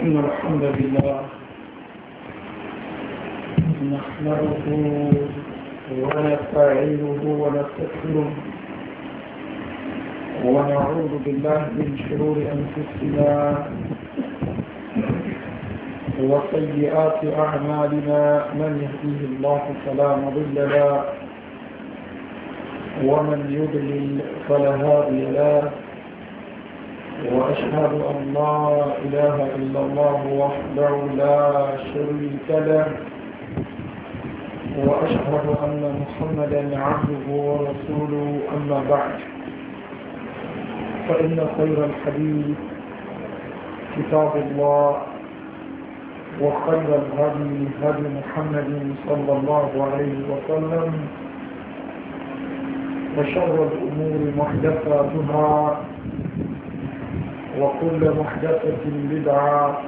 إن الحمد لله نحمده ونستعينه ونستغفره ونعوذ بالله من شرور أنفسنا وسيئات أعمالنا من يهديه الله فلا مضل له ومن يضلل فلا هادي له وأشهد أن لا إله إلا الله وحده لا شريك له وأشهد أن محمدا عبده ورسوله أما بعد فإن خير الحديث كتاب الله وخير الهدي هدي محمد صلى الله عليه وسلم وشر الأمور محدثاتها وكل محدثة بدعة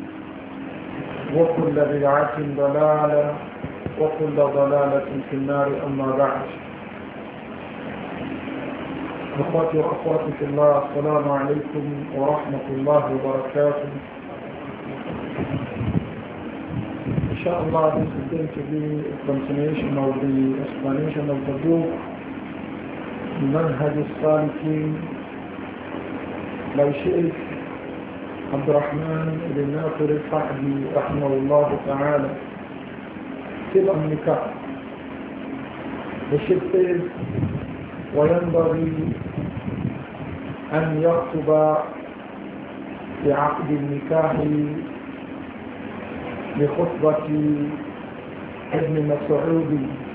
وكل بدعة ضلالة وكل ضلالة في النار أما بعد. أخواتي وأخواتي في الله السلام عليكم ورحمة الله وبركاته. Inshallah, this is going to be a continuation of the explanation of the book Manhaj al-Salikin by Shaykh Abdurrahman ibn Nasir al-Sa'di rahimahullah ta'ala. Still on nikah. The Shaykh says, وينبغي أن يخطب في عقد النكاح بخطبة ابن مسعود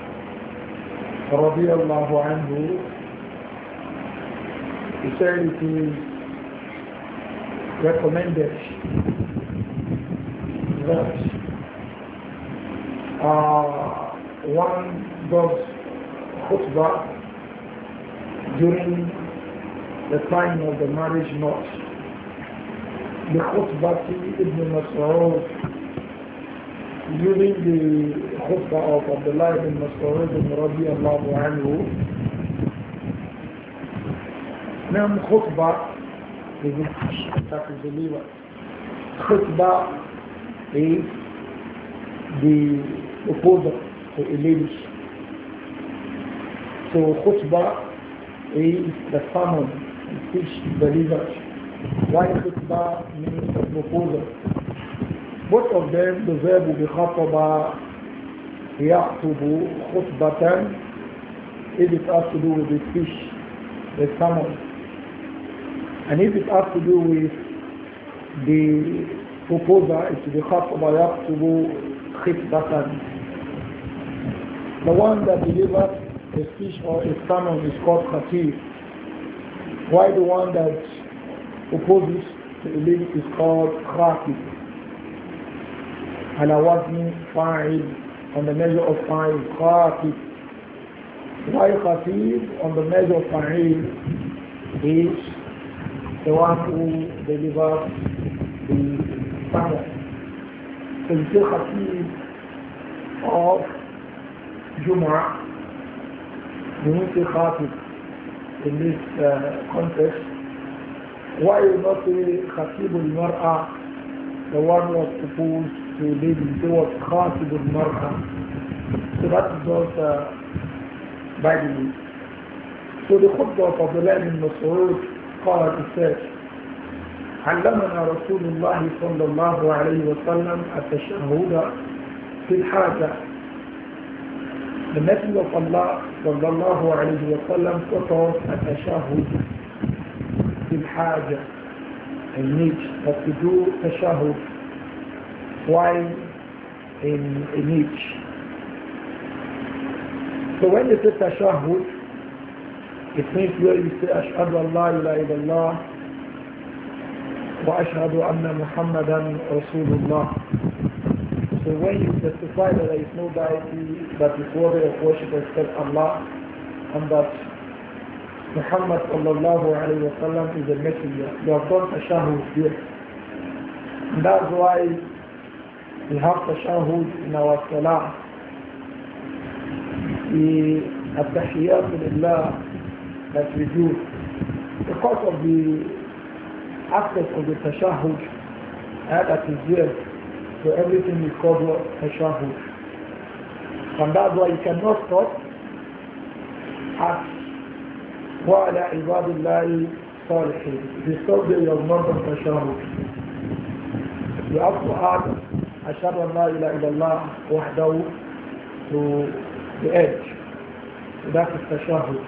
رضي الله عنه. He said it is recommended that one does khutbah during the time of the marriage knot. The khutbah Ibn Mas'ud, using the khutbah of Abdullah ibn Mas'ud radiyallahu anhu. Now khutbah is that is the believer. Khutbah is the proposal to a lady. So khutbah is the sermon which delivers. Why khutbah means the proposal? Both of them, the verb will be khataba, ya'tubu, khutbatan, if it has to do with the speech, the sermon. And if it has to do with the proposer, it will be khataba, ya'tubu, khutbatan. The one that delivers a speech or a sermon is called khatib. Why the one that opposes to a lady is called khatib. على وزن فاعل, on the measure of fa'il, khatib. Why khatib on the measure of fa'il is the one who delivers the sermon. So you say khatib of Jumu'ah, you will say khatib in this context. Why you not say khatib al-mar'a, the one who was proposed to lady, say what khatib al-mar'a. So that is not by the way. So the khutbah of the Abdullah ibn Mas'ud قال, he said, علمنا رسول الله صلى الله عليه وسلم التشهد في الحاجة. The Messenger of Allah صلى الله عليه وسلم taught us التشهد في الحاجة, in need, that to do tashahud while in need. So when you say tashahud, it means where you say أشهد أن لا إله إلا الله وأشهد أن محمدا رسول الله. So when you testify that there is no deity that is worthy of worship except Allah, and that Muhammad sallallahu alayhi wa sallam is a messenger, you have done tashahud here. And that's why we have tashahud in our salah. The at-tahiyyatu lillah that we do, because of the aspect of the tashahud that is there. So everything is called tashahhud. And that's why you cannot stop at وَعَلَى عِبَادِ اللَّهِ صَالِحِينَ. If you stop there, you have not done tashahhud. You have to add أشهد أن لا إله إلا الله وحده to the edge. So that is tashahhud.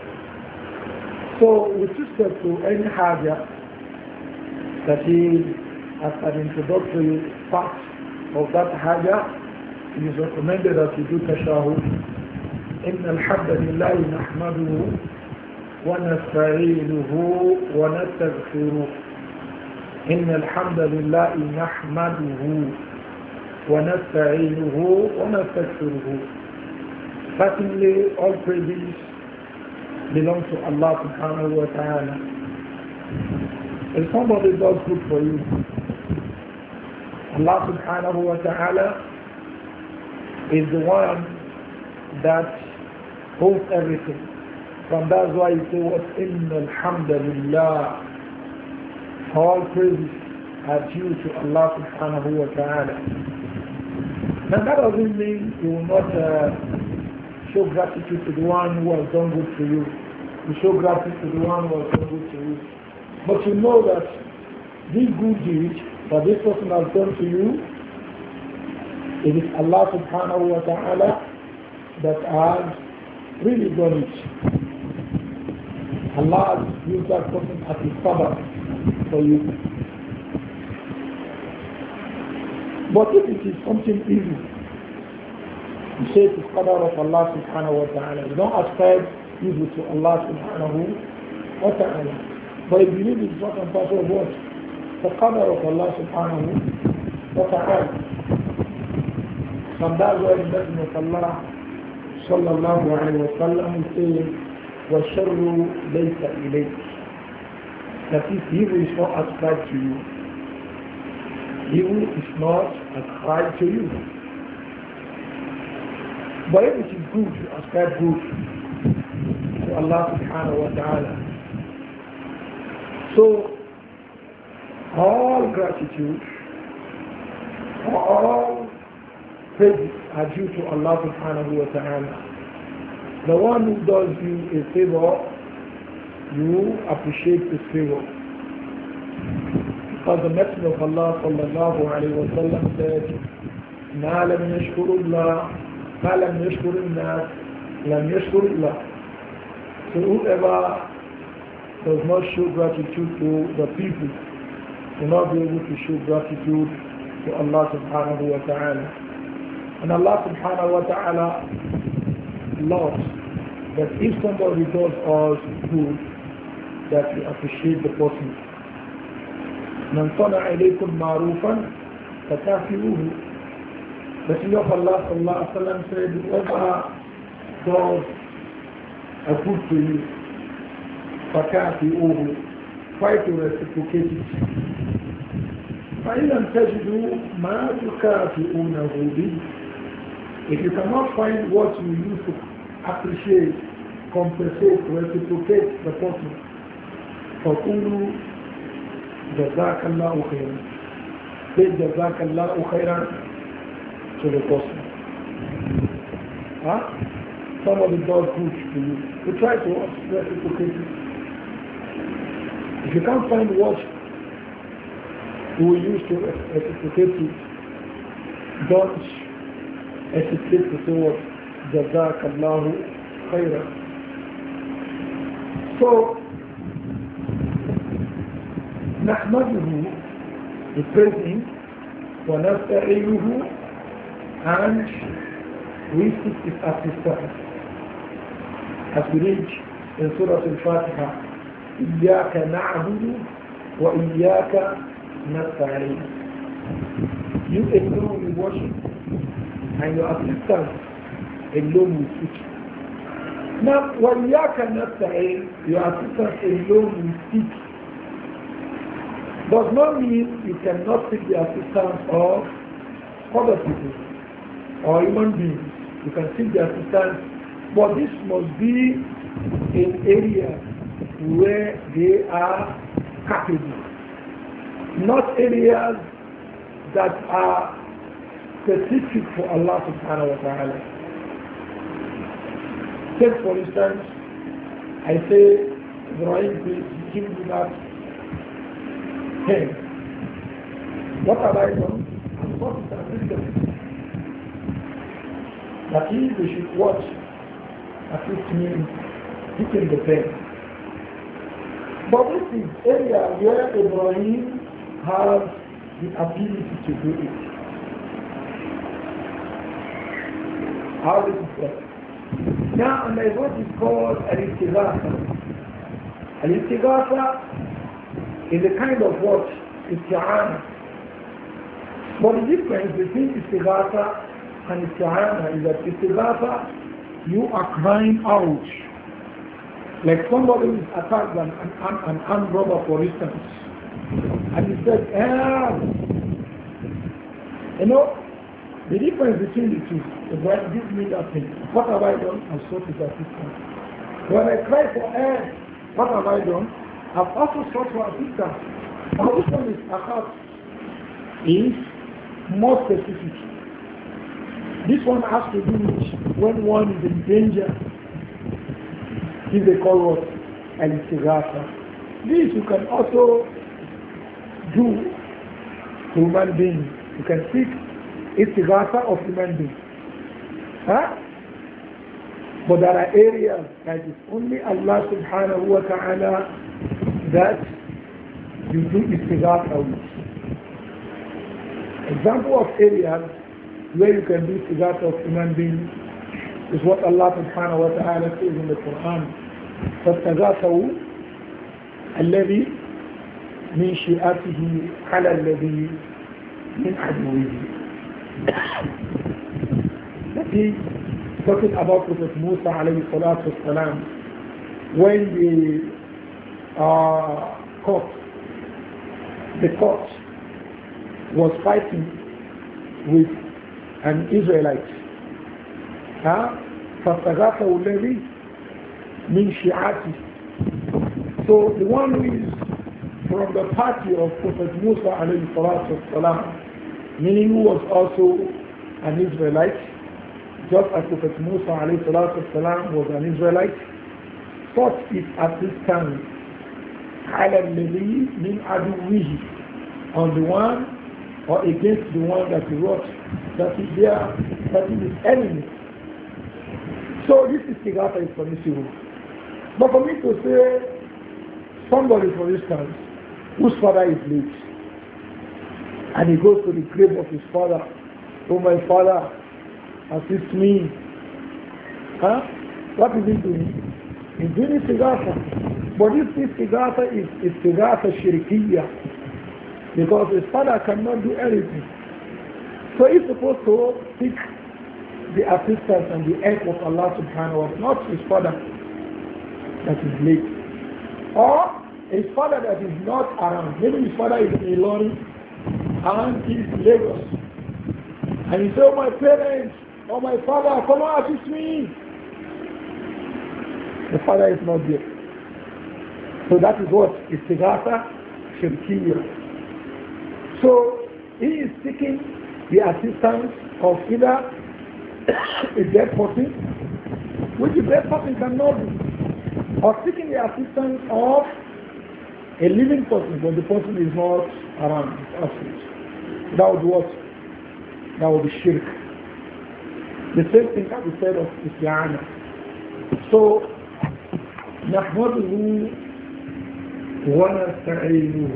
So with respect to any haja that is as an introductory part of that haja, it is recommended that you do tashahhud. إن الحمد لله نحمده ونستعينه ونستغفره. إن الحمد لله نحمده ونستعينه ونستغفره. Certainly all praises belong to Allah subhanahu wa ta'ala. If somebody does good for you, Allah subhanahu wa ta'ala is the one that holds everything. From that's why you say what inna alhamdulillah. All praises are due to Allah subhanahu wa ta'ala. Now that doesn't mean you will not show gratitude to the one who has done good to you. You show gratitude to the one who has done good to you. But you know that this good deed that this person has done to you, it is Allah subhanahu wa ta'ala that has really done it. Allah has used that person as a sabbath for you. But if it is something evil, you say it is qadar of Allah subhanahu wa ta'ala. You don't ascribe evil to Allah subhanahu wa ta'ala. But you believe it's part and parcel of what? The qadar of Allah subhanahu wa ta'ala. From that where the Messenger of Allah sallallahu alayhi wa sallam says, وَالشَّرُّ لَيْسَ إِلَيْكَ. That is, evil is not ascribed to you. Evil is not ascribed to you. But if it is good, you ascribe good to Allah subhanahu wa ta'ala. So, all gratitude, all praise are due to Allah subhanahu wa ta'ala. The one who does you a favor, you appreciate his favor. Because the Messenger of Allah sallallahu alayhi wa sallam said, مَا لَمْ يَشْكُرُ اللَّهِ مَا لَمْ يَشْكُرِ النَّاسِ لَمْ يَشْكُرِ اللَّهِ. So whoever does not show gratitude to the people will not be able to show gratitude to Allah subhanahu wa ta'ala. And Allah subhanahu wa ta'ala loves that if somebody does us good, that we appreciate the person. من صنع إليكم معروفا فكافئوه. The Messenger of Allah sallallahu alaihi wasallam said, whoever does a good to you, فكافئوه, try to reciprocate it. فإن لم تجدوا ما تكافئونه به. If you cannot find what you use to appreciate, compensate, reciprocate the person, فقولوا جزاك الله خيرا. Say جزاك الله خيرا to the person. Huh? Somebody does good to you. You try to reciprocate it. If you can't find what you will use to reciprocate it, don't hesitate to say what جزاك الله خيرا. So نحمده, we praise him, ونستعينه, and we seek his assistance. As we read in Surah Al-Fatiha, إياك نعبد وإياك نستعين. You alone we worship, and your assistance alone we seek. Now, وإياك نستعين, your assistance alone we seek, does not mean you cannot seek the assistance of other people or human beings. You can seek the assistance, but this must be in areas where they are capable, not areas that are specific for Allah subhanahu wa ta'ala. Take for instance, I say, Ibrahim, please give me that pen. What have I done? I'm not assistant. That is, they should watch, assist me picking the pen. But this is area where Ibrahim has the ability to do it. How does it work? Now, and there is what is called al-istighatha. Al-istighatha is a kind of what? Isti'ana. But the difference between istighatha and isti'ana is that istighatha, you are crying out. Like somebody is attacked by an armed robber, for instance, and he said, help! You know, the difference between the two is that give me that thing. What have I done? I've sought his assistance. When I cry for help, what have I done? I've also sought for assistance. Now this one is akhas, is more specific. This one has to do with when one is in danger. This they call what? Al-istighatha. This you can also do to human beings. You can seek istighatha of human beings. Huh? But there are areas that it's only Allah subhanahu wa ta'ala that you do istighatha with. Example of areas where you can do istighatha of human beings is what Allah subhanahu wa ta'ala says in the Quran. فَاسْتَغَاثَهُ الَّذِي مِنْ شِئَاتِهِ عَلَى الَّذِي مِنْ عَدْوِهِ. That is talking about Prophet Musa alayhi salatu wasalam, when the court was fighting with an Israelite. فَاسْتَغَاثَهُ الَّذِي مِنْ شِيعَتِهِ. So the one who is from the party of Prophet Musa alayhi salatu wasalam, meaning who was also an Israelite, just as Prophet Musa alayhi salatu wasalam was an Israelite, sought his assistance عَلَى الَّذِي مِنْ عَدُوِّهِ, on the one or against the one that he wrote, that is his enemy. So this istighatha is permissible. But for me to say, somebody for instance, whose father is late, and he goes to the grave of his father, oh my father, assist me. Huh? What is he doing? He's doing istighatha. But this istighatha is istighatha shirkiyya, because his father cannot do anything. So he's supposed to seek the assistance and the help of Allah subhanahu wa ta'ala, not his father that is late. Or his father that is not around. Maybe his father is in Ilorin and he is in Lagos. And he says, oh my parents, oh my father, come on, assist me. The father is not there. So that is what? Istighatha shirkiyya. So he is seeking the assistance of either a dead person, which the dead person cannot do, or seeking the assistance of a living person, but the person is not around. That would what? That would be shirk. The same thing can be said of Isti'ana. So, نحمده ونستعينه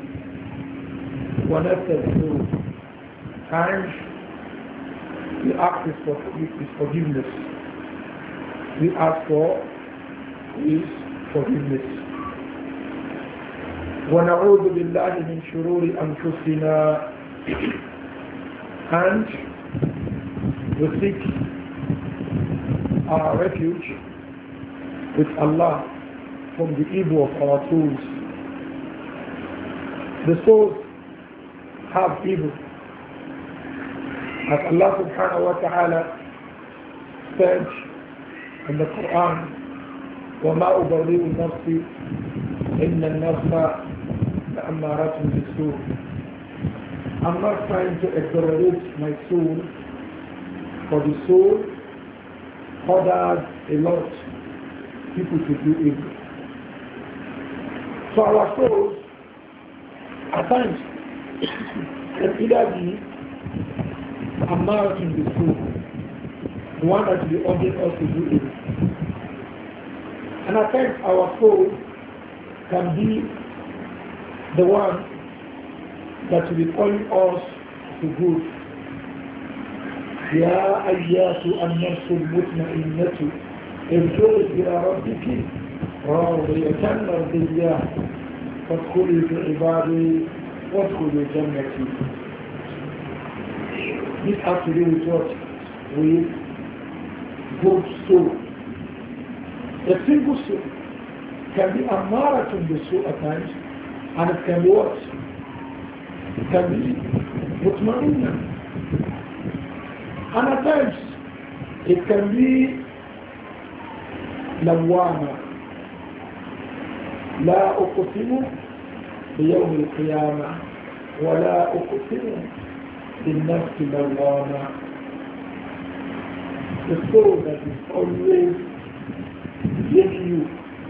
ونستغفره, and we ask for his forgiveness. We ask for his forgiveness. ونعوذ بالله من شرور أنفسنا, and we seek our refuge with Allah from the evil of our souls. The souls have evil. As Allah subhanahu wa ta'ala said in the Quran, وَمَا أُبَرِّئُ نَفْسِي إِنَّ النَّفْسَ لَأَمَّارَةٌ بِالسُّوءِ. I'm not trying to exonerate my soul, for the soul orders a lot people to do evil. So our souls, at times, can either be a marathon the soul, the one that will be urging us to do evil. And at times our soul can be the one that will be calling us to good. يا أيها النفس المطمئنة ارجعي إلى ربك راضية مرضية فادخلي في عبادي وادخلي جنتي. This has to do with what? With good soul. A single soul can be a marathon the soul at times, and it can be what? It can be mutmainna. And at times, it can be lawama. لا أقسم بيوم القيامة ولا أقسم بالنفس اللوامة. The soul that is always blaming you.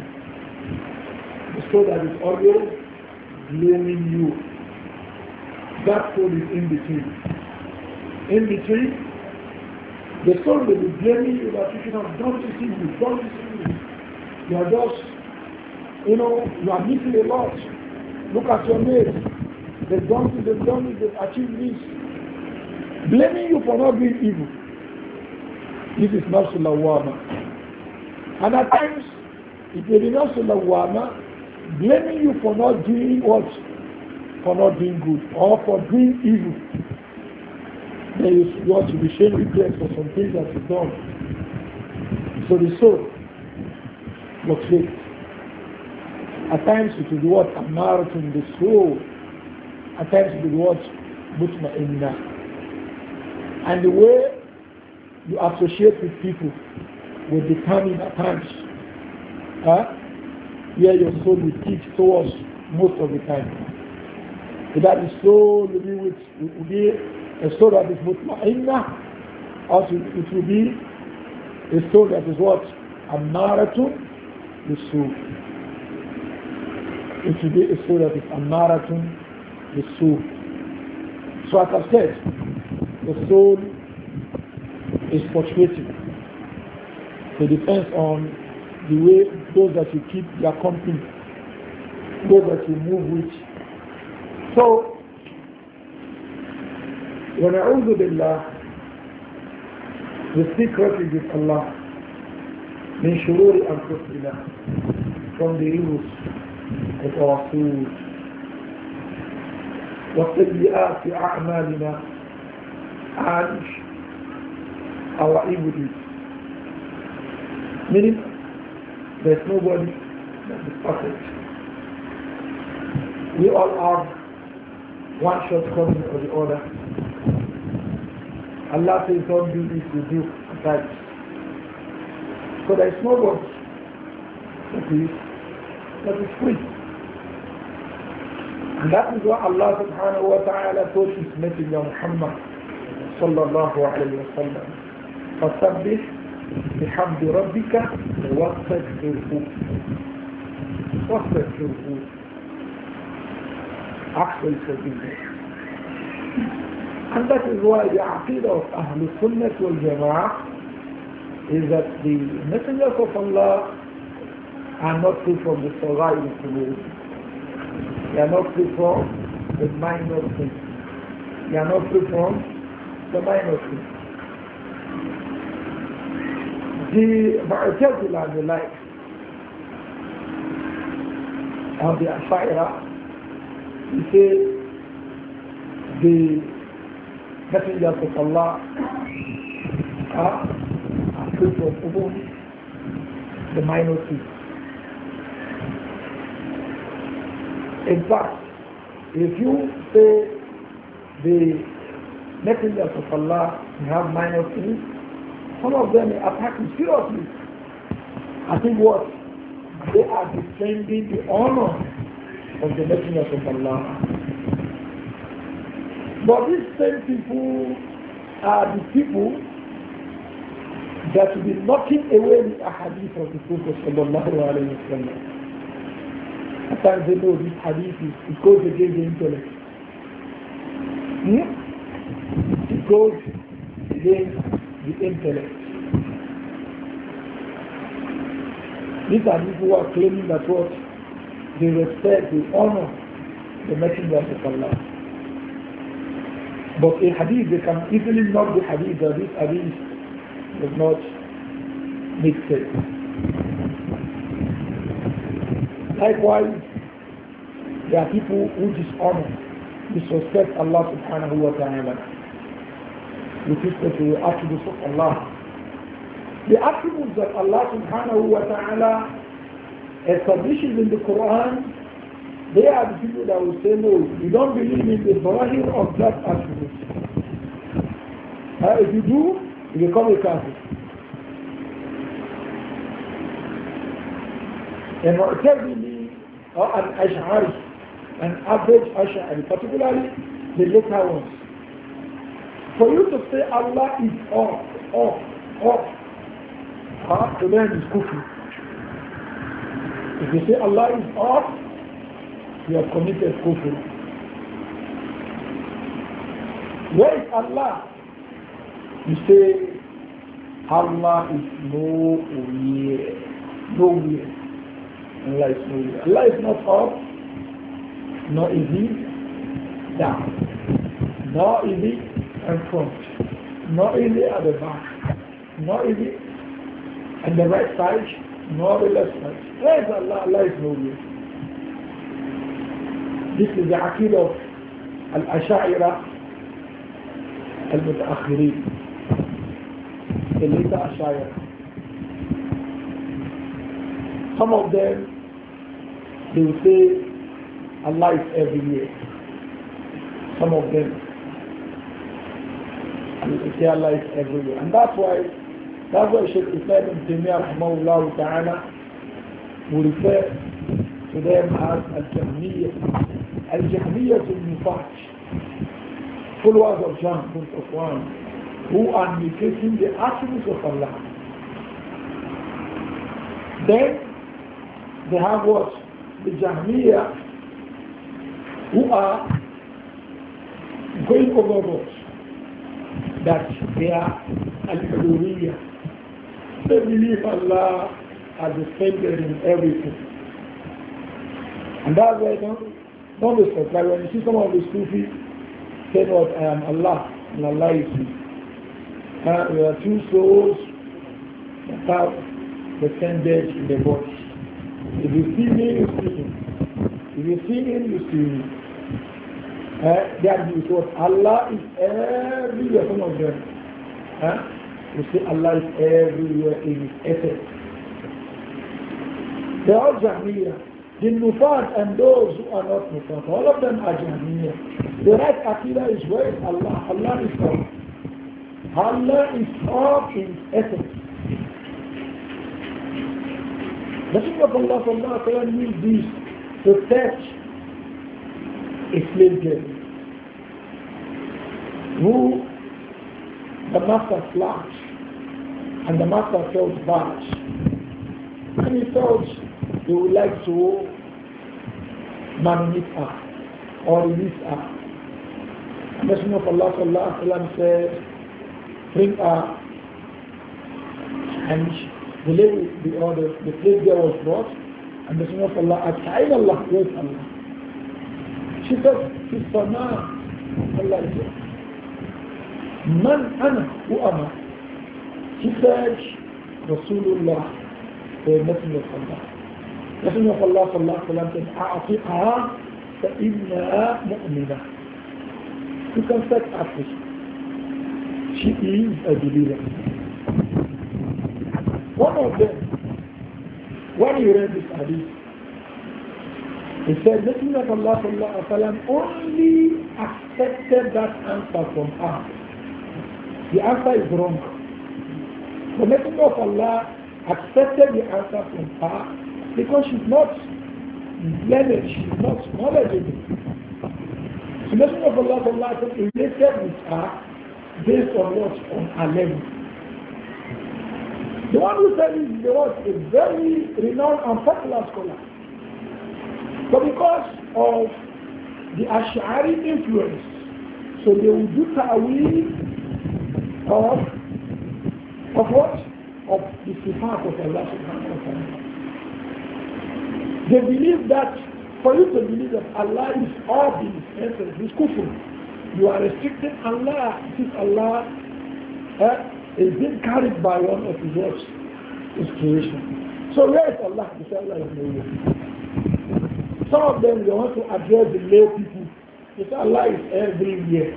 The soul that is always blaming you. That soul is in between. In between, the soul will be blaming you that you should have done this evil, done this evil. You are just, you are missing a lot. Look at your mates. They've done this, they've achieved this. Blaming you for not doing evil. This is nafsul lawwama. And at times, it may be nafsul lawwama blaming you for not doing what? For not doing good or for doing evil. There is what to be shame regret for some things that is done. So the soul fluctuates. At times it will be what? Amaratun the soul. At times it will be what? Mutma'inna. And the way you associate with people will determine at times where your soul will teach towards most of the time. That the soul will be a soul that is mutma'inna, or it will be a soul that is what? Ammaratun bisu. It will be a soul that is ammaratun bisu. So as I said, the soul is fluctuating. It depends on the way those that you keep their company, those that you move with. So وَنَعُوذُ بِاللَّهِ, we seek refuge with Allah مِنْ شُرُورِ أَنفُسِنَا, from the evils of our souls, وَسَيِّئَاتِ أَعْمَالِنَا, and our evil deeds. Meaning, there's nobody that is perfect. We all have one shortcoming or the other. Allah says don't do this, you do that. So there is nobody that is free. And that is what Allah subhanahu wa ta'ala told his messenger Muhammad sallallahu alayhi wa sallam. فَسَبِّحْ بِحَمْدِ رَبِّكَ وَاسْتَغْفِرْهُ. Ask for his forgiveness. And that is why the aqidah of Ahlul Sunnah wal Jama'ah is that the messengers of Allah are not free from the Sagha'ir al-Qulub. They are not free from the minor things. They are not free from the minor things. The Mu'tazila and the like, and the Ash'ari, he says the messengers of Allah are free from the minor things. In fact, if you say the messengers of Allah have minor things, some of them attack you seriously. I think what? They are defending the honor of the messengers of Allah. But these same people are the people that will be knocking away the hadith of the Prophet sallallahu alayhi wa sallam. At times they know this hadith it goes against the intellect. It goes against the intellect. These are people who are claiming that what they respect, they honor the messenger of Allah. But a hadith, they can easily knock the hadith that this hadith does not make sense. Likewise, there are people who dishonor, disrespect Allah subhanahu wa ta'ala with respect to the attributes of Allah. The attributes that Allah subhanahu wa ta'ala establishes in the Quran, they are the people that will say, no, you don't believe in the zahir of that attribute. If you do, you become a kafir. And Mu'tazili or an Ash'ari, an average Ash'ari, particularly the later ones. For you to say Allah is off, the man is kufr. If you say Allah is off, you have committed kufr. Where is Allah? You say Allah is nowhere. Allah is nowhere. Allah is not up, nor is he down, nor is he in front, nor is he at the back, nor is he on the right side, nor the left side. Where is Allah? Allah is nowhere. This is the aqid of Al-Asha'ira Al-Mutaakhirin, the later Asha'ira. Some of them, they will say Allah is everywhere. Some of them, they will say Allah is everywhere. And that's why Shaykh Islam ibn Taymiyyah rahimahullah ta'ala will refer to them as Al-Jahmiyyah. Al-Jahmiyyah al-Nifaq, followers of Jahm bin Safwan, who are negating the attributes of Allah. Then they have what? The Jahmiyyah, who are going overboard, that they are Al-Huluriyyah. They believe Allah as the Savior in everything. And that's why don't be surprised when you see some of the Sufis say what, I am Allah and Allah is me. There are two souls that have the same death in the body. If you see me, you see him. If you see him, you see me. That is what Allah is everywhere, some of them. You see Allah is everywhere in His essence. They are Jahmiyyah. The Nufat and those who are not Nufat, all of them are Jahmiyyah. The right Aqidah is where is Allah? Allah is up. Allah is up in essence. The Messenger of Allah sallallahu alayhi wa sallam used this to test a slave girl who the master slapped and the master felt bad. And he felt he would like to manumission her or release her. The Messenger of Allah sallallahu alayhi wa sallam said, bring her. And the slave girl was brought, and the Messenger of Allah asked, Ayn Allah, where is Allah? She said, His Sama. Allah said, Man ana, who am I? She said, Rasulullah, the Messenger of Allah. The Messenger of Allah sallallahu alayhi wa sallam said, A'atiqha fa'innaha mu'minah. You can set her free. She is a believer. One of them, when he read this hadith, he said, Messenger of Allah sallallahu alayhi wa sallam only accepted that answer from her. The answer is wrong. The Messenger of Allah accepted the answer from her because she's not learned, she's not knowledgeable. The Messenger of Allah sallallahu related with her based on what? On her level. The one who said this is a very renowned and popular scholar. But because of the Ash'ari influence, so they will do ta'wil of what? Of the sifat of Allah subhanahu wa ta'ala. They believe that for you to believe that Allah is all in His essence, His kufr, you are restricting Allah. Since Allah is being carried by one of His words, His creation. So where is Allah? They say Allah is nowhere. Some of them, they want to address the lay people. They say Allah is everywhere.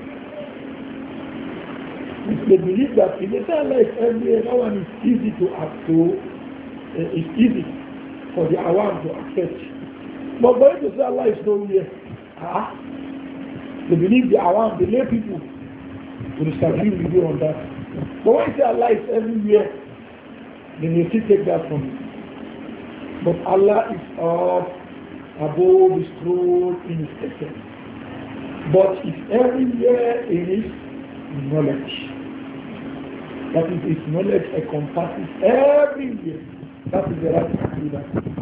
They believe that if they say Allah is everywhere, that one is easy to it's easy for the awam to accept. But when they say Allah is nowhere, they believe the awam, the lay people, will disagree with you on that. But when you say Allah is everywhere, then you still take that from you. But Allah is up above His throne in His essence. But it's everywhere in His knowledge. That is, His knowledge encompasses everywhere. That is the right aqidah.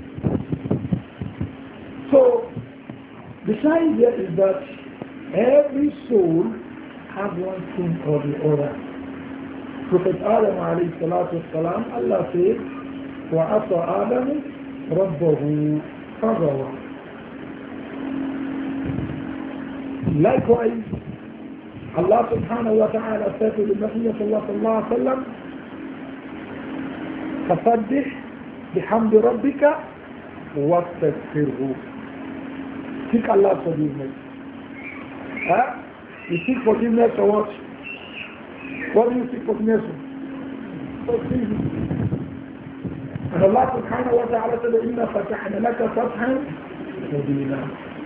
So, the sign here is that every soul has one thing or the other. Prophet Adam alayhi salatu wasalam, Allah said, وَعَصَى آدَمُ رَبَّهُ فَغَوَى. Likewise, Allah subhanahu wa ta'ala said to the Messenger sallallahu alayhi wa sallam, فَصَدِّحْ بِحَمْدِ رَبِّكَ وَاسْتَغْفِرْهُ. Seek Allah's forgiveness. You seek forgiveness for what? What do you seek forgiveness for? And Allah subhanahu wa ta'ala said, إِنَّا فَتَحْنَا لَكَ فَتْحًا مُبِينًا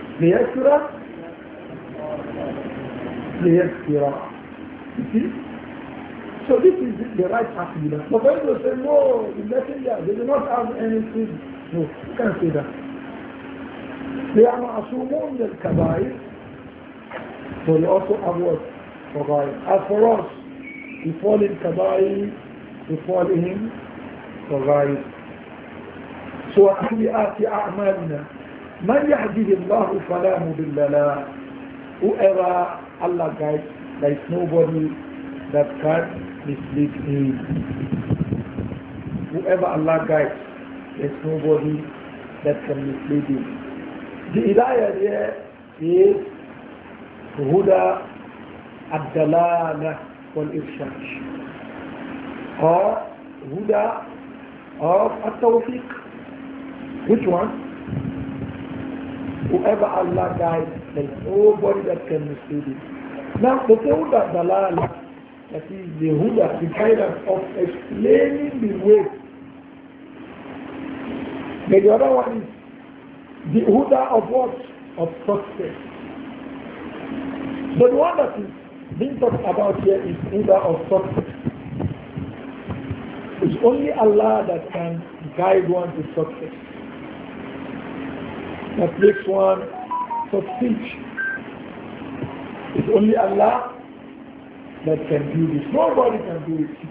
لِيَغْفِرَ. You see? So this is the right aqidah. But when they say, no, the messenger, they do not have anything. No, you can't say that. They are ma'asumun min al-kabair, so they also have what? Kabair. As for us, we fall in kabair, we fall in kabair. So وَأَحْيَاتِ أَعْمَالِنَا مَنْ يَهْدِهِ اللَّهُ فَلَا مُضِلَّ لَهُ. Whoever Allah guides, there is nobody that can mislead him. Whoever Allah guides, there is nobody that can mislead him. The hidayah here is Huda Ad-Dalala wal-Irshad, or Huda of At-Tawfiq. Which one? Whoever Allah guides, there is nobody that can mislead him. Now, the Huda Dalala, that is the Huda, the guidance of explaining the way. The other one is the Huda of what? Of success. So the one that is being talked about here is Huda of success. It's only Allah that can guide one to success. That makes one succeed. It's only Allah that can do this. Nobody can do it.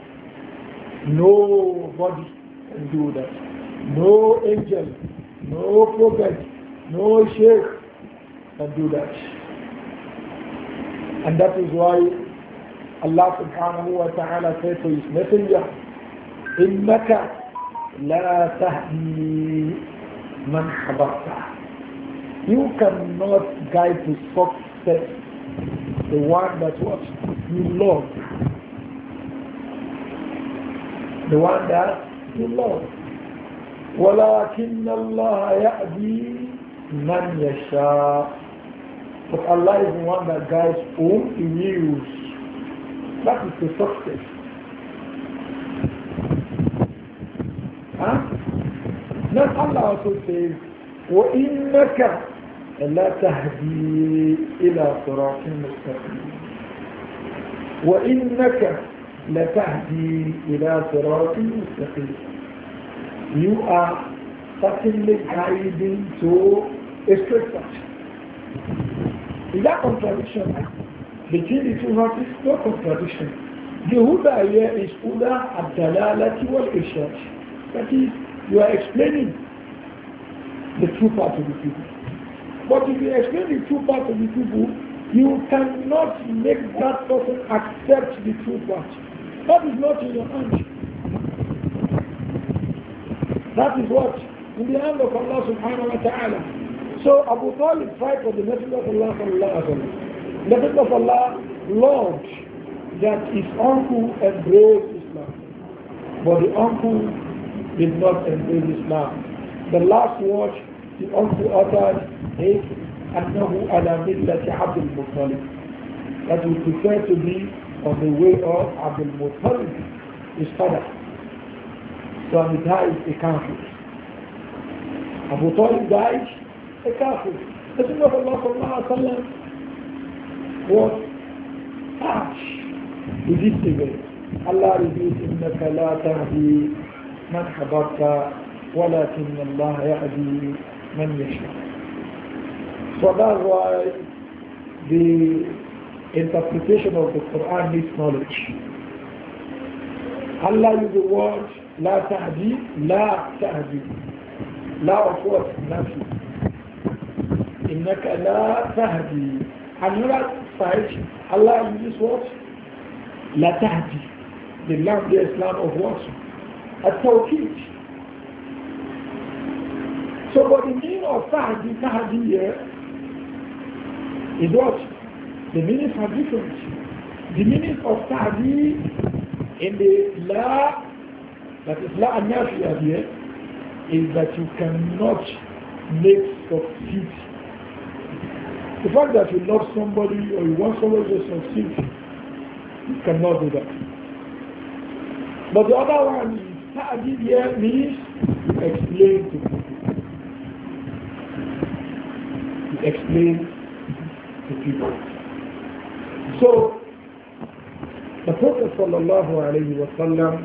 Nobody can do that. No angel, no prophet, no sheikh can do that. And that is why Allah subhanahu wa ta'ala said to His messenger, إِنَّكَ لَا تَهْدِي مَنْ حَبَرْتَ. You cannot guide to success the one that what you love. The one that you love. وَلَكِنَّ اللَّهَ يَأْدِي مَنْ يَشَاءُ. But Allah is the one that guides whom He wills. That is the success. Then Allah also says, وَإِنَّكَ لَا تَهْدِي إِلَى صِرَاطٍ مُسْتَقِيمٍ. وَإِنَّكَ لَتَهْدِي إِلَى صِرَاطٍ مُسْتَقِيمٍ. You are certainly guiding to a straight path. Is that contradiction? Between the two verses, no contradiction. The huda here is huda ad-dalalati wal-irshad. That is, you are explaining the true part of the people. But if you explain the true part of the people, you cannot make that person accept the true part. That is not in your hand. That is what? In the hand of Allah subhanahu wa ta'ala. So Abu Talib tried for the Messenger of Allah sallallahu alaihi wasallam. The Messenger of Allah loved that his uncle embraced Islam. But the uncle did not embrace Islam. The last word the uncle uttered is أنه على ملة عبد المطلب. That he preferred to be on the way of Abdul Muttalib, his father. So he died a kafir. Abu Talib died a kafir. The Messenger of Allah sallallahu alaihi wasallam was harsh with this event. Allah reveals إنك لا تهدي من حببت ولكن الله يهدي من يشاء. So that's why the interpretation of the Quran needs knowledge. Allah uses the word لا تهدي لا تهدي. لا of what? Nothing. إنك لا تهدي. Another side, Allah uses what? لا تهدي. The lamb, the Islam of what? التوحيد. So but the meaning of tahdi here is what? The meanings are different. The meaning of tahdi in the la, that is la an-nafiya here, is that you cannot make succeed. The fact that you love somebody or you want somebody to succeed, you cannot do that. But the other one is tahdi here means you explain to people. Explain to people. So, the Prophet sallallahu alayhi wa sallam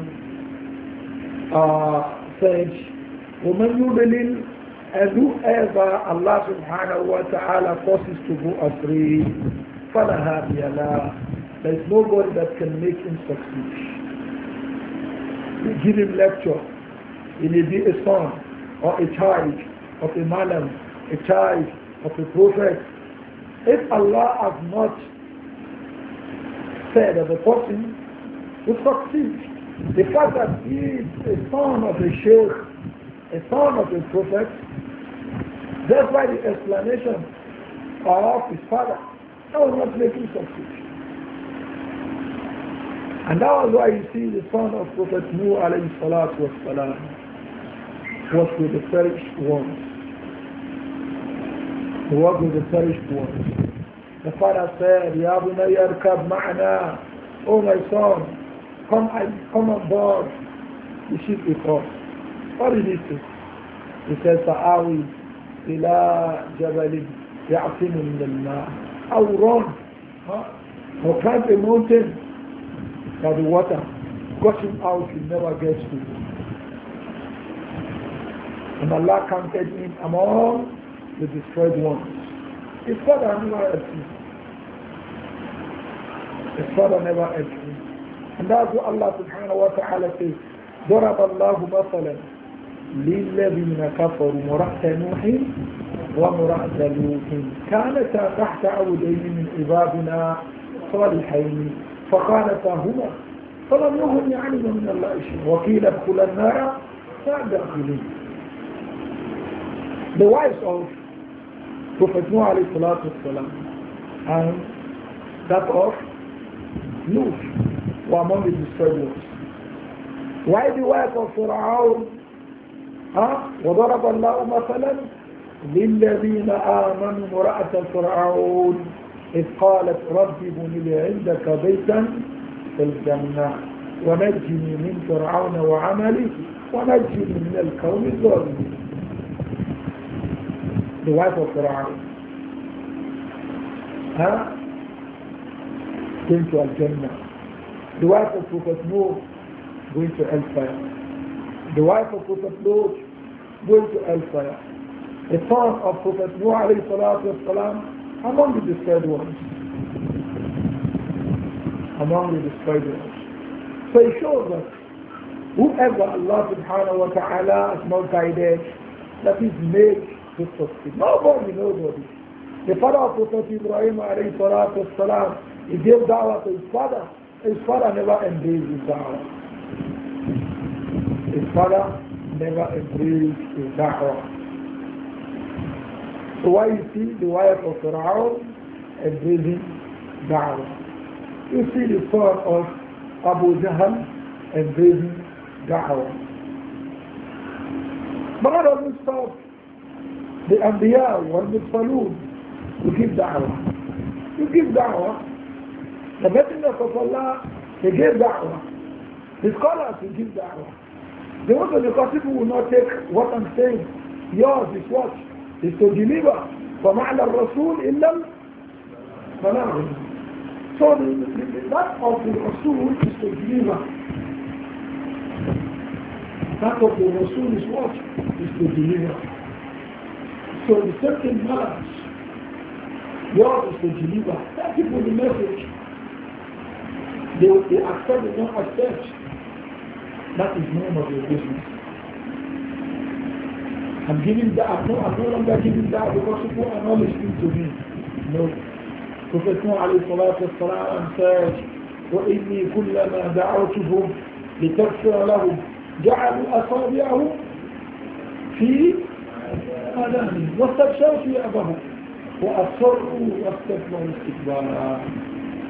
said, وَمَنْ يُضْلِلْ, and whoever Allah subhanahu wa ta'ala forces to go astray, فَلَا هَادِيَ لَهُ, there is nobody that can make him succeed. You give him lecture, he may be a son or a child of a malam, a child of a prophet. If Allah has not said that the person will succeed, the fact that he is a son of a sheikh, a son of a prophet, that's why the explanation of his father, that will not make him succeed. And that was why you see the son of Prophet Nuh alayhi salatu was salam was with the perished ones. He was with the perished ones. The father said, Ya bunayya arkab ma'ana, oh my son, come on board the ship with us. What did he say? He said, Sa'awi ila jabalin ya'timu min al-ma'. I will run. I'll climb a mountain that the water gushing out will never get to. And Allah counted him among the destroyed ones. His father never helped him. His father never helped him. And that's what Allah subhanahu wa ta'ala says. ضرب الله مثلا للذين كفروا امرأة نوح وامرأة لوط كانتا تحت عبدين من عبادنا صالحين فخانتاهما فلم يغن عنهما من الله شيئا وقيل ادخلا النار فادخلوا. The wives of Prophet Noah alayhi salatu wasalam and that of Lut were among the destroyed ones. Why the wife of Fir'aun? وضرب الله مثلا للذين آمنوا امرأة فرعون إذ قالت رب ابن لي عندك بيتا في الجنة ونجني من فرعون وعمله ونجني من القوم الظالمين. The wife of Fir'aun going to Al-Jannah. The wife of Prophet Noah going to Hellfire. The wife of Prophet Lot going to Hellfire. The son of Prophet Noah alayhi salatu wasalam among the destroyed ones. among the destroyed ones. So it shows that whoever Allah subhanahu wa ta'ala has not guided, that is made to succeed. Nobody. The father of Prophet Ibrahim alayhi salatu wasalam, he gave da'wah to his father. His father never embraced his da'wah. His father never embraced his da'wah. So why you see the wife of Pharaoh embracing da'wah? You see the son of Abu Jahl embracing da'wah. But that doesn't stop the Anbiya wal Mursalun to give da'wah. You give da'wah. The messengers of Allah, they gave da'wah. The scholars will give da'wah. They want to, because people will not take what I'm saying. Yours is what? Is to deliver. فَمَعْلَى الرَّسُولِ إِلَّا الْبَلَاغُ. So that of the Rasul is to deliver. That of the Rasul is what? Is to deliver. So the second matters. Yours is to deliver. Tell people the message. They accept, they don't accept. That is none of your business. I'm giving that, I'm no longer giving that because people are not listening to me. No. Prophet Nuh alayhi salatu wasalam said, وَإِنِّي كُلَّمَا دَعَوْتُهُمْ لِتَغْفِرَ لَهُمْ جَعَلُوا أَصَابِعَهُمْ فِي آذَانِهِمْ وَاسْتَبْشَرُوا ثِيَابَهُمْ وَأَصَرُّوا وَاسْتَكْبَرُوا اسْتِكْبَارًا.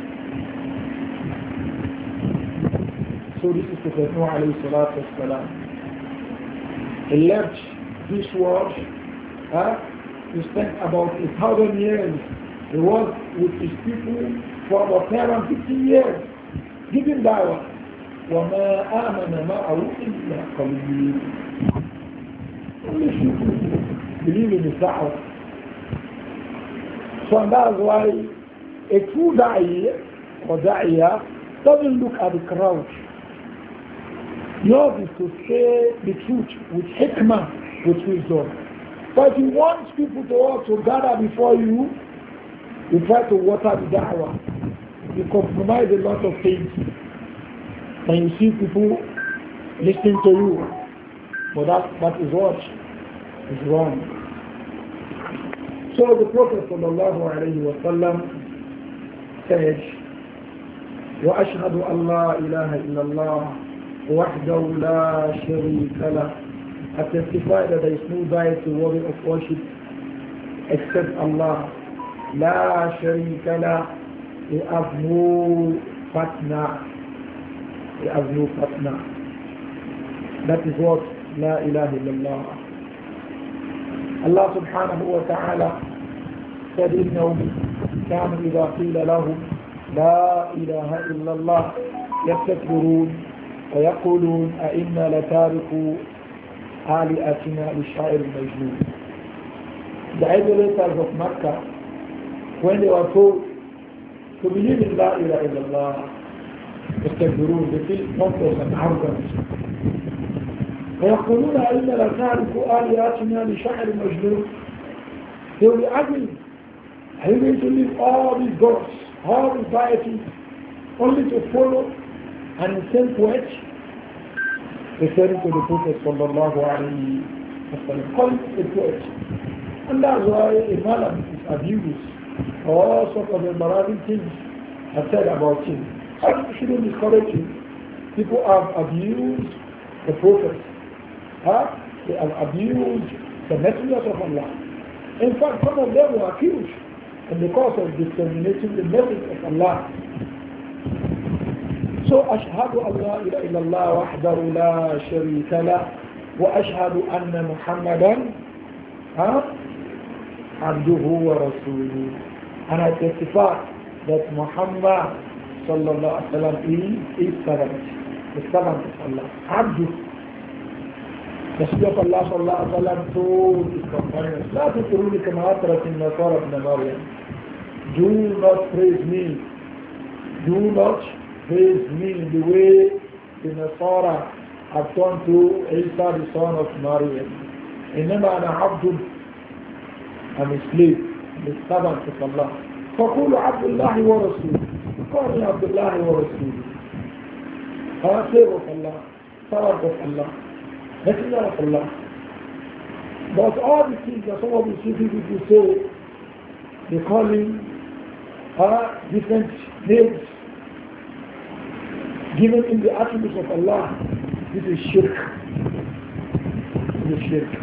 So this is Prophet Nuh alayhi salatu wasalam. He left this world. He spent about 1,000 years. He was with his people for about 150 years, giving da'wah. وَمَا آمَنَ مَعَهُ إِلَّا قَلِيلٌ. Only people believe in his da'wah. So that's why a true da'iyah or da'iyah doesn't look at the crowd. Yours is to say the truth with hikmah, with wisdom. But if you want people to gather before you, you try to water the da'wah. You compromise a lot of things. And you see people listening to you. But that is what is wrong. So the Prophet sallallahu alayhi wa sallam said, وَأَشْهَدُ أَنْ لَا إِلَهَ إِلَّا اللَّهِ وحده لا شريك له. I testify that there is no deity worthy of worship except Allah. لا شريك له. He has no partner. He has no partner. That is what لا إله إلا الله. Allah subhanahu wa ta'ala said إنهم كانوا إذا قيل لهم لا إله إلا الله يستكبرون ويقولون أئنا لتاركوا آلهتنا للشاعر المجنون. The idolaters of Makkah, when they were told to believe in La ilaha illallah, يستكبرون, they feel pompous and arrogant. ويقولون أئنا لتاركوا آلهتنا للشاعر المجنون. They will be arguing, are you going to leave all these gods, all these deities, only to follow an insane poet? Referring to the Prophet sallallahu alayhi wa sallam, calling a poet. And that's why a malam is abused. All sorts of embarrassing things are said about him. I shouldn't discourage him. People have abused the Prophet. They have abused the messengers of Allah. In fact, some of them were accused in the course of disseminating the message of Allah. So أشهد أن لا إله إلا الله وحده لا شريك له وأشهد أن محمدا عبده ورسوله. And I testify that Muhammad sallallahu alaihi wasallam is his servant, the servant of Allah. Abdu. The Messenger of Allah sallallahu alaihi wasallam told his companions, لا تطروني كما أطرت النصارى ابن مريم. Do not praise me. Do not praise me the way the Nasara have done to Isa the son of Maryam. إنما أنا عبد, I'm a slave, the servant of Allah. فقولوا عبد الله ورسوله. call me Abdullah wa Rasul. Slave of Allah, servant of Allah, messenger of Allah. But all the things that some of the Sufi people say, they call him different names given in the attributes of Allah. This is shirk. This is shirk.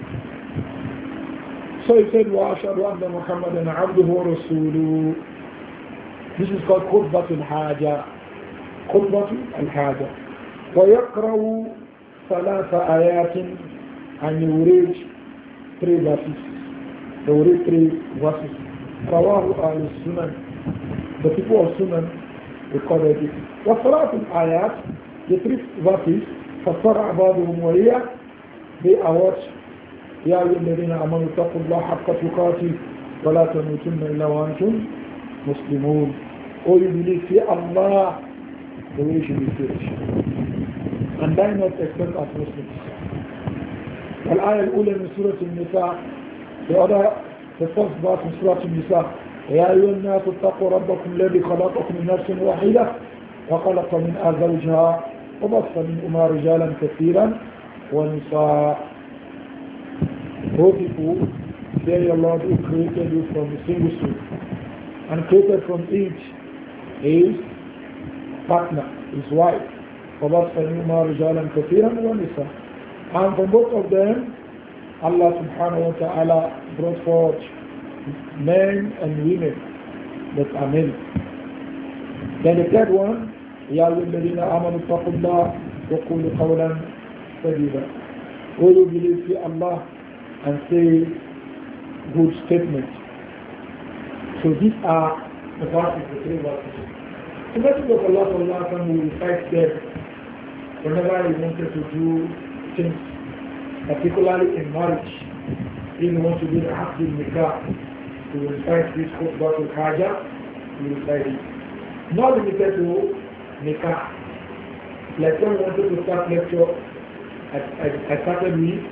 So he said, وَأَشْهَدُ أَنَّ مُحَمَّدًا عَبْدُهُ وَرَسُولُهُ. This is called خطبة الحاجة. خطبة الحاجة. ويقرأ ثلاث آيات, and he will read 3 verses. They will read 3 verses. رواه أهل السنن. The people of Sunan recorded it. وصلاة الآيات, the 3 verses, فصرع بعضهم وهي, they are what? يا أيها الذين آمنوا اتقوا الله حق تقاته ولا تموتن إلا وأنتم مسلمون. Oh, you believe in Allah, the way you should be finished. And die not except as Muslims. الآية الأولى من سورة النساء, the first verse in سورة النساء, يا أيها الناس اتقوا ربكم الذي خلقكم من نفس واحدة وخلق منها زوجها وبث منهما رجالا كثيرا ونساء. Both people, say Allah who created you from a single soul and created from each his partner, his wife. وَبَثَّ مِنْهُمَا رِجَالًا كَثِيرًا وَنِسَاءً. And from both of them, Allah subhanahu wa ta'ala brought forth men and women that are male. Then the third one, يَا أَيُّهَا الَّذِينَ آمَنُوا اتَّقُوا اللَّهَ وَقُولُوا قَوْلًا سَدِيدًا. All who believe in Allah and say good statements. So these are the verses, the 3 verses. The Messenger of Allah sallallahu alaihi wasallam will recite them whenever he wanted to do things, particularly in marriage. If he wants to do the Aqd al-Nikah, he will recite this Khutbah al-Haja, he will recite it. Not limited to Nikah. Like when I wanted to start lecture, I started with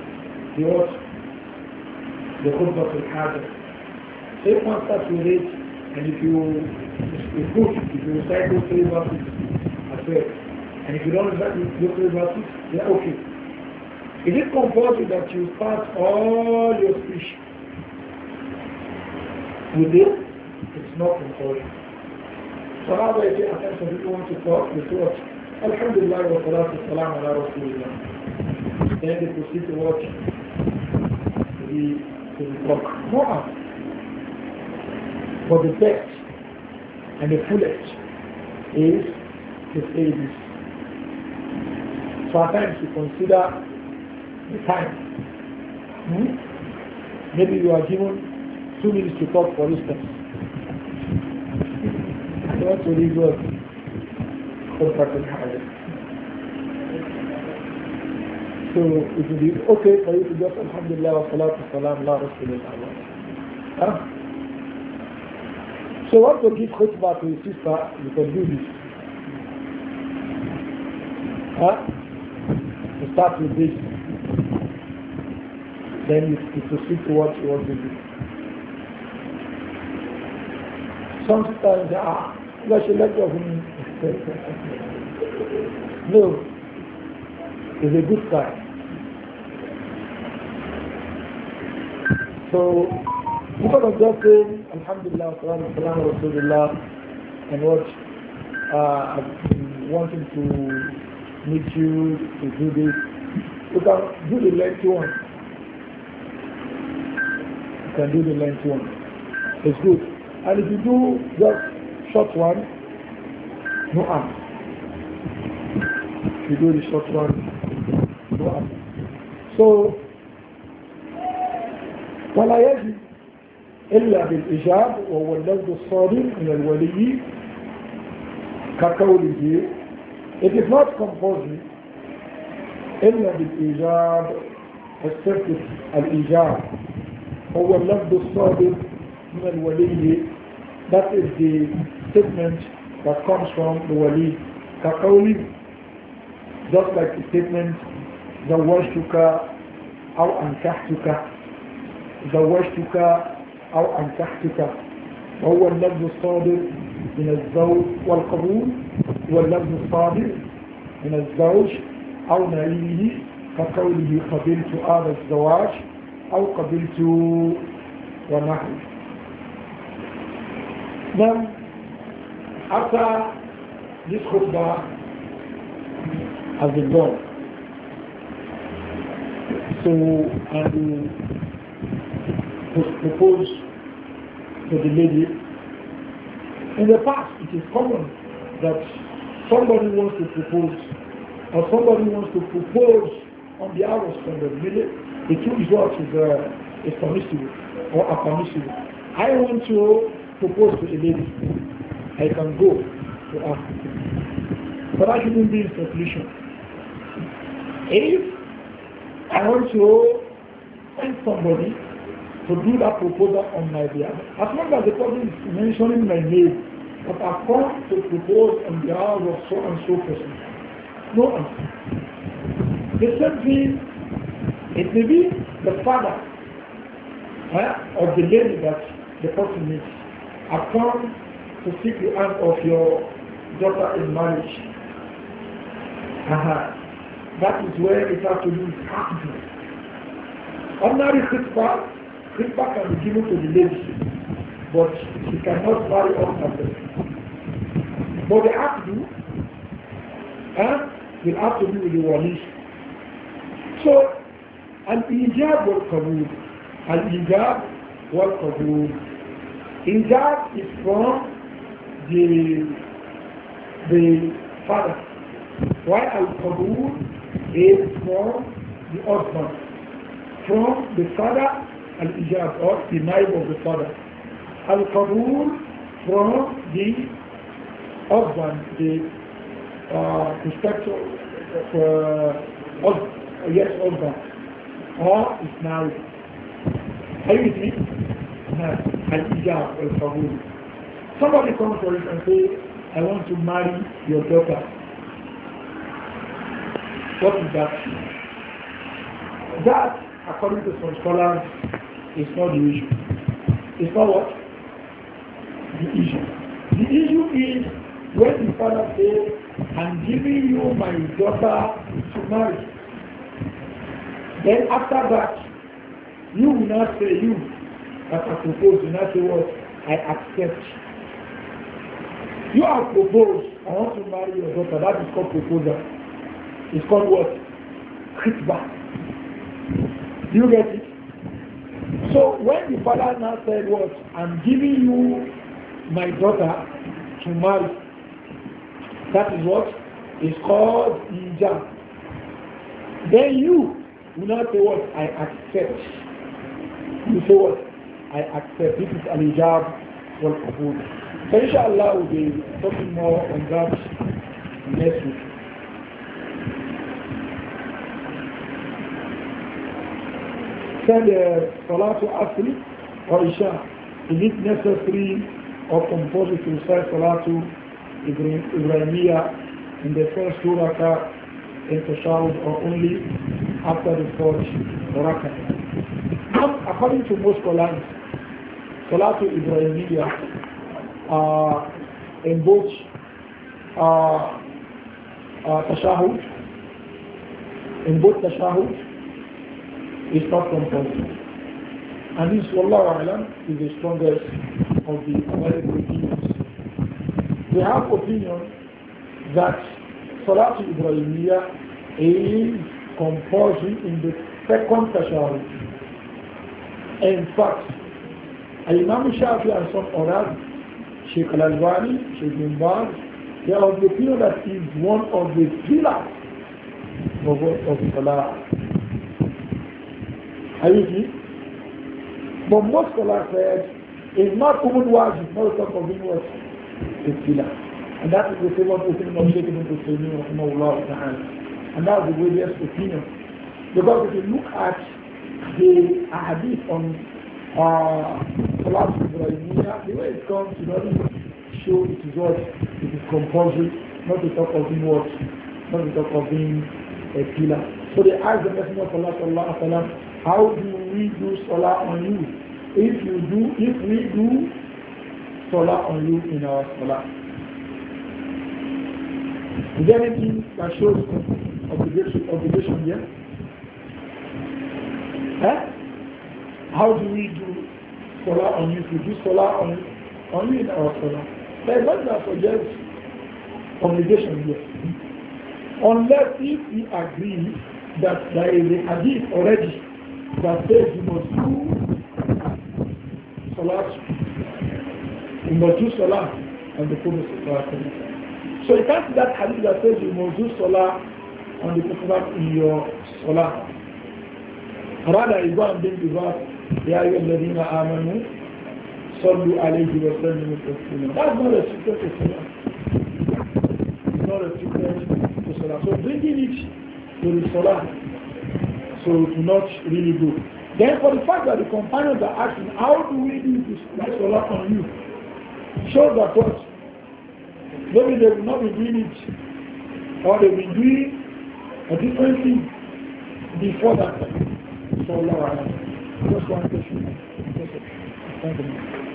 the Khutbah al-Haja. So if one starts with it, and if you recite those 3 verses as well, and if you don't recite those 3 verses, they're okay. Is it compulsory that you start all your speech with it? It's not compulsory. So how do I say, at times when people want to talk, they say what? Alhamdulillah wa salatu salam ala Rasulullah. Then they proceed to watch the talk. No. But the best and the fullest is to say this. So at times you consider the time. Maybe you are given 2 minutes to talk, for instance. I want to read what so it will be okay for you to just Alhamdulillah wa salatu salam la Rasulullah. So what to give khutbah to his sister, you can do this. You start with this. Then you proceed to what you want to do. Sometimes, you should let go of me. No. It's a good sign. So, instead of just saying, Alhamdulillah, Salam, Rasulullah, and what I've been wanting to meet you to do this, you can do the lengthy one. You can do the lengthy one. It's good. And if you do just short one, no harm. If you do the short one, no harm. So, ولا يجب إلا بالإجاب وهو اللفظ الصادر من الولي كقوله. It is not compulsory إلا بالإجاب except الإجاب وهو اللفظ الصادر من الولي. That is the statement that comes from the wali. كقوله, just like the statement زوجتك أو أنكحتك. زوجتك أو أنكحتك وهو اللفظ الصادر من الزوج والقبول واللفظ الصادر من الزوج أو نائله كقوله قبلت هذا الزواج أو قبلت ونحو. Now, after this khutbah has been done, so I will propose to the lady. In the past, it is common that somebody wants to propose or somebody wants to propose on behalf of somebody. The two is what is permissible or are permissible. I want to propose to a lady. I can go to her. But I shouldn't be in seclusion. If I want to find somebody to do that proposal on my behalf, as long as the person is mentioning my name, but I've come to propose on behalf of so and so person, no answer. The same thing, it may be the father of the lady that the person needs. I've come to seek the hand of your daughter in marriage. That is where it has to do with acting. Ordinary khitbah can be given to the lady, but she cannot marry off herself. But the akdu will have to do with the wali. So, al-ijab wal-qabul. Al-ijab wal-qabul. Ijab is from the father, while al-qabul is from the husband. From the father, al-ijab, or the naive of the father. Al-qabul from the husband, the prospective husband, or is married. Are you with me? Al-ijab, al-qabul. Somebody comes for it and says, I want to marry your daughter. What is that? That, according to some scholars, is not the issue. It's not what? The issue. The issue is when the father says, I'm giving you my daughter to marry. Then after that, you will not say you that I propose, you not say what? I accept. You have proposed, I want to marry your daughter. That is called proposal. It's called what? Khitbah. Do you get it? So when the father now said what? I'm giving you my daughter to marry. That is what? It's called ijab. Then you will not say what? I accept. You say what? I accept. This is al-ijab wal-qabul. So inshallah we'll be talking more on that next week. Send Salatu Asri or Isha. Is it necessary or compulsory to recite Salatu Ibrahimiyya in the first two rakah in Tashahud or only after the fourth rakah? Now, according to most scholars, Salatu Ibrahimiyya in both Tashahud, is not compulsory. And this, Wallahu A'lam, is the strongest of the available opinions. We have opinion that Salat Ibrahimiyya is compulsory in the second Tashahud. In fact, Imam Shafi and some others, Sheikh Al-Albani, Sheikh Bin Baz, they are of the opinion that is one of the pillars of Salah. Are you with me? But most scholars said it's not even wajib, not talk of being what is pillar. And that is the famous opinion of Sheikh Ibn Taymiyyah, and that's the weightiest opinion. Because if you look at the hadith on Salat Ibrahimiyya, the way it comes, it doesn't show it is what it is compulsory, not to talk of being what, not to talk of being a pillar. So they asked the Messenger of Allah sallallahu alaihi wasallam, how do we do salah on you? If we do salah on you in our salah. Is there anything that shows obligation here? How do we do salah on you? We do salah on you in our salah. There is nothing that suggests obligation here. Unless if we agree that there is a hadith already that says you must do salah, you must do salah on the Prophet. So you can't see that hadith that says you must do salah on the Prophet in your salah. Rather, you go and bring the verse, Ya ayyuhalladhina amanu sallu alayhi wa sallimu taslima. That's not restricted to salah. It's not restricted to salah. So bringing it to the salah, so do not really do. Then for the fact that the companions are asking, how do we do this salah on you? Shows that what? Maybe they will not be doing it, or they will be doing a different thing before that time. So Allah, just one question. Thank you.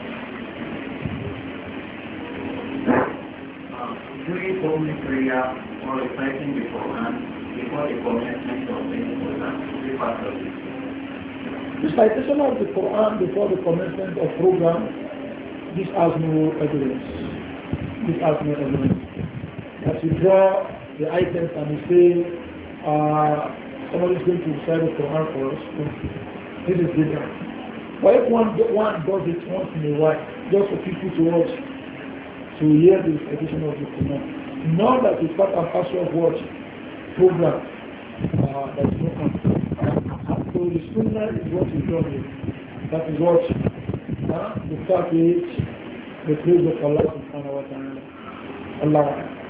During public prayer or reciting the Quran before the commencement of the program, which part of it? Recitation of the Quran before the commencement of program, this has no evidence. This has no evidence. As you draw the items and you say, somebody is going to recite the Quran for us, this is different. But if one does it once in a while, just for people to watch, to hear the recitation of the Quran, not that it's part and parcel of what program, that is not. So the sunnah is what is done here. That is what the start with the praise of Allah subhanahu wa ta'ala. Allah.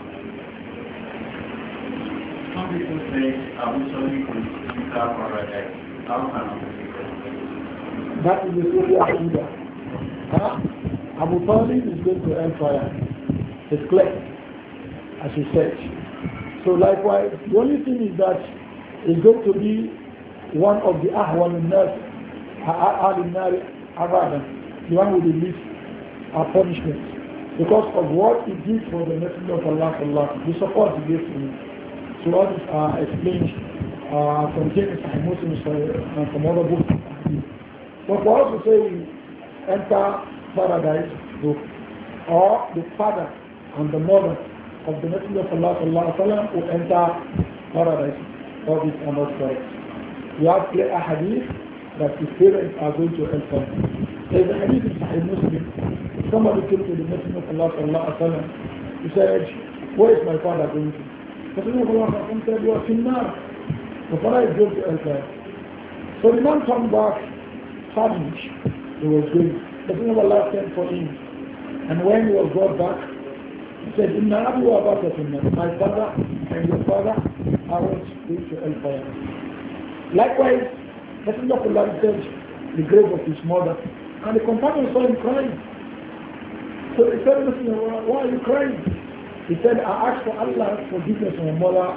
Some people say Abu Talib is Mr. Paradise. How can I say that? That is the Sufi Aqidah. Abu Talib is going to empire. It's clear, as he said. So likewise, the only thing is that it's going to be one of the Ahwal al-Nas, al-Nari Aradan, the one with the least punishment, because of what he did for the Messenger of Allah, the support he gave to him. So all this are explained from James and Muslims and from other books. But for us to say we enter paradise, or the father and the mother of the Messenger of Allah who enter paradise, all these are not correct. We have clear a hadith that his parents are going to enter. There is a hadith in Sahih Muslim. Somebody came to the Messenger of Allah, he said, where is my father going to? The Messenger of Allah said, you are finnar. The father is going to enter. So the man came back, saddened. He was going. The Messenger of Allah sent for him. And when he was brought back, he said, Inna Abu Abaka finnar. My father and your father are going to hellfire. Likewise, Messenger of Allah said, the grave of his mother. And the companion saw him crying. So he said, why are you crying? He said, I asked for Allah's forgiveness for my mother.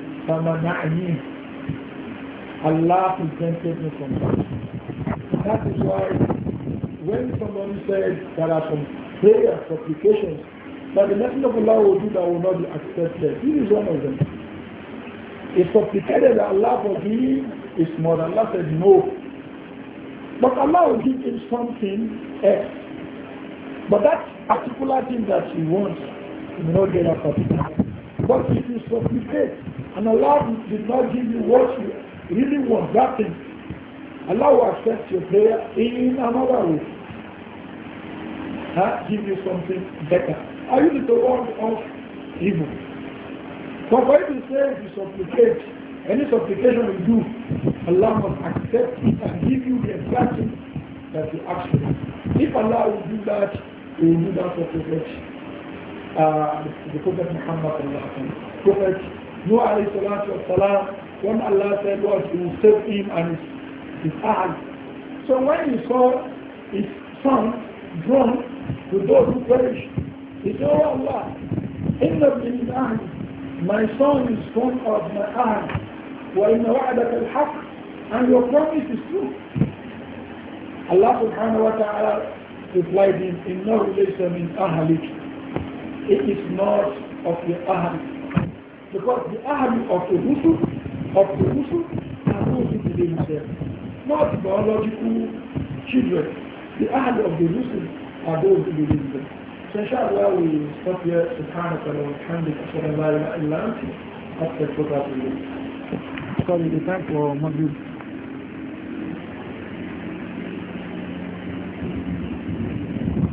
Allah prevented me from that. That is why when somebody said there are some prayers, supplications, that the Messenger of Allah will do that will not be accepted. This is one of them. He supplicated that Allah forgive his mother. Allah said no. But Allah will give him something else. But that particular thing that he wants, he may not get that particular. But if you supplicate and Allah did not give you what you really want, that thing, Allah will accept your prayer in another way. Give you something better. I use the word of evil. But when you say you supplicate, any supplication you do, Allah must accept it and give you the exact thing that you ask for. If Allah will do that, He will do that for the Prophet Muhammad, Prophet Nuh alayhi salatu wa salam, when Allah said what, He will save him and his Ahl. So when he saw his son drawn to those who perished, he said, oh Allah, inna min Ahl, my son is from of my Ahl, wa inna wa'adaka al-haq, and your promise is true. Allah subhanahu wa ta'ala replied in no relation in Ahalik. It is not of the Ahalik. Because the Ahalik of the Rusul are those who believe in them, not biological children. The Ahalik of the Rusul are those who believe in them. So inshallah we stop here. Subhanaka wa bihamdika ashhadu an la ilaha illa anta astaghfiruka wa atubu ilayk. Sorry, the time for Maghrib.